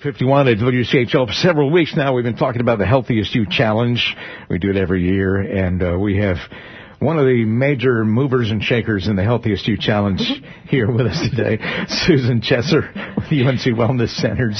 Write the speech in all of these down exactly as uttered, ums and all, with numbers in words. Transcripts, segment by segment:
fifty-one at W C H L. For several weeks now, we've been talking about the Healthiest You Challenge. We do it every year, and uh, we have one of the major movers and shakers in the Healthiest You Challenge here with us today, Susan Chesser with U N C Wellness Centers.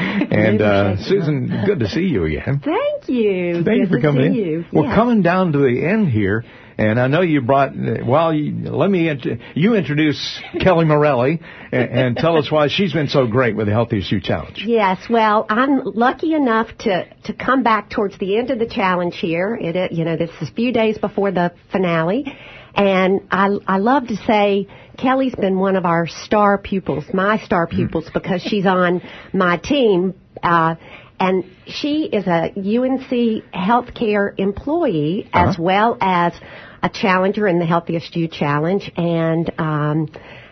And uh, Susan, good to see you again. Thank you. Thank good you for to coming in. See you. We're yes. coming down to the end here. And I know you brought, well, you, let me, int- you introduce Kelly Morelli and, and tell us why she's been so great with the Healthiest You Challenge. Yes, well, I'm lucky enough to, to come back towards the end of the challenge here. It, it, you know, this is a few days before the finale. And I, I love to say Kelly's been one of our star pupils, my star pupils, mm. because she's on my team. Uh, and she is a U N C healthcare employee uh-huh. as well as a challenger in the Healthiest You Challenge, and um,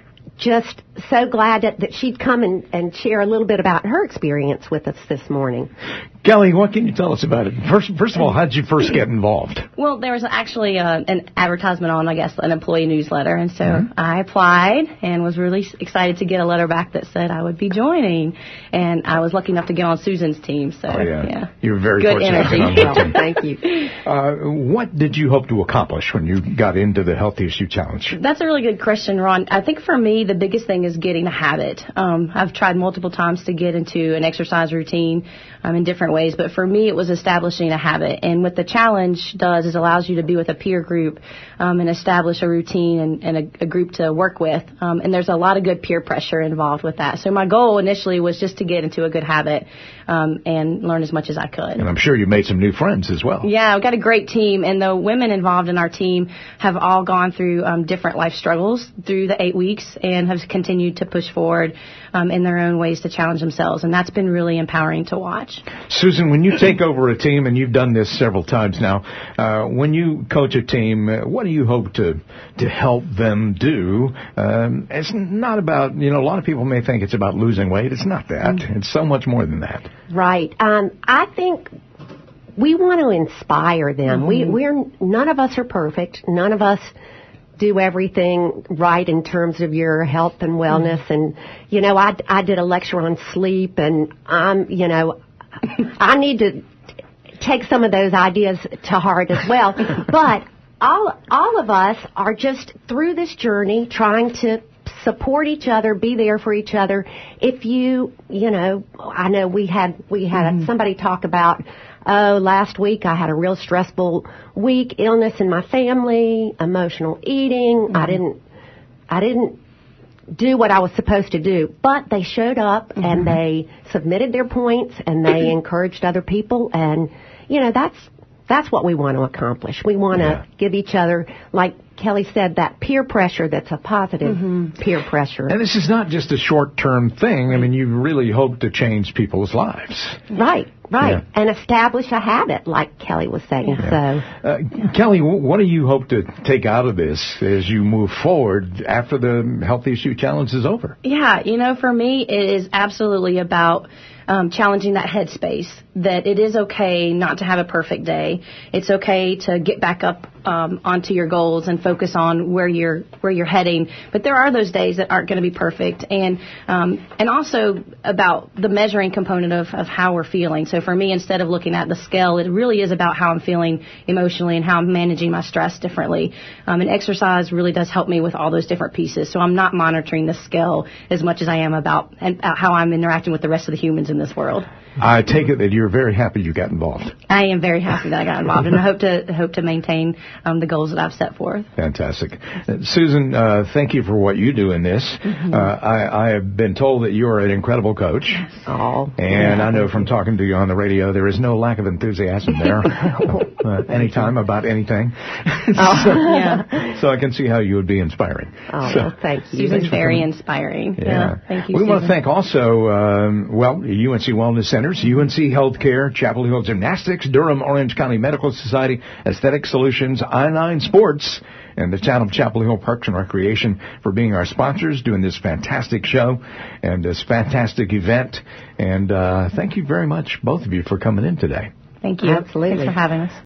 just so glad that, that she'd come and, and share a little bit about her experience with us this morning. Kelly, what can you tell us about it? First, first of all, how did you first get involved? Well, there was actually uh, an advertisement on, I guess, an employee newsletter, and so mm-hmm. I applied and was really excited to get a letter back that said I would be joining, and I was lucky enough to get on Susan's team. So, oh, yeah. yeah, you were very good fortunate. energy. On that team. Thank you. Uh, what did you hope to accomplish when you got into the Healthiest You Challenge? That's a really good question, Ron. I think for me, the biggest thing is getting a habit. Um, I've tried multiple times to get into an exercise routine um, in different ways, but for me, it was establishing a habit. And what the challenge does is allows you to be with a peer group um, and establish a routine and, and a, a group to work with. Um, and there's a lot of good peer pressure involved with that. So my goal initially was just to get into a good habit um, and learn as much as I could. And I'm sure you made some new friends as well. Yeah, I've got a great team, and the women involved in our team have all gone through um, different life struggles through the eight weeks and have continued to push forward um, in their own ways to challenge themselves, and that's been really empowering to watch. Susan, when you take over a team, and you've done this several times now, uh, when you coach a team, uh, what do you hope to to help them do? Um, it's not about, you know, a lot of people may think it's about losing weight. It's not that. Mm-hmm. It's so much more than that. Right. Um, I think we want to inspire them. Mm-hmm. We, we're none of us are perfect. None of us do everything right in terms of your health and wellness. Mm-hmm. And, you know, I, I did a lecture on sleep, and I'm, you know, I need to take some of those ideas to heart as well. But all all of us are just through this journey trying to support each other, be there for each other. If you, you know, I know we had we had mm-hmm. somebody talk about, oh, last week I had a real stressful week, illness in my family, emotional eating. Mm-hmm. I didn't, I didn't do what I was supposed to do, but they showed up mm-hmm. and they submitted their points and they encouraged other people, and you know that's that's what we want to accomplish. We want to yeah. give each other, like Kelly said, that peer pressure that's a positive mm-hmm. peer pressure. And this is not just a short-term thing. I mean, you really hope to change people's lives. Right, right. Yeah. And establish a habit, like Kelly was saying. Yeah. So, uh, yeah. Kelly, what do you hope to take out of this as you move forward after the Healthiest You Challenge is over? Yeah, you know, for me, it is absolutely about Um, challenging that headspace, that it is okay not to have a perfect day. It's okay to get back up um, onto your goals and focus on where you're where you're heading. But there are those days that aren't going to be perfect, and um, and also about the measuring component of, of how we're feeling. So for me, instead of looking at the scale, it really is about how I'm feeling emotionally and how I'm managing my stress differently. Um, and exercise really does help me with all those different pieces. So I'm not monitoring the scale as much as I am about and how I'm interacting with the rest of the humans in this world. I take it that you're very happy you got involved. I am very happy that I got involved, and I hope to hope to maintain um, the goals that I've set forth. Fantastic. Uh, Susan, uh, thank you for what you do in this. Mm-hmm. Uh, I, I have been told that you are an incredible coach. Yes. Oh, and yeah. I know from talking to you on the radio, there is no lack of enthusiasm there. uh, anytime about anything. Oh, so, yeah. so I can see how you would be inspiring. Oh, so, well, thank you. Susan's very inspiring. Yeah. yeah. Thank you, We Susan. want to thank also, um, well, U N C Wellness Centers, U N C Healthcare, Chapel Hill Gymnastics, Durham Orange County Medical Society, Aesthetic Solutions, I nine Sports, and the town of Chapel Hill Parks and Recreation for being our sponsors, doing this fantastic show and this fantastic event. And uh, thank you very much, both of you, for coming in today. Thank you. Absolutely. Thanks for having us.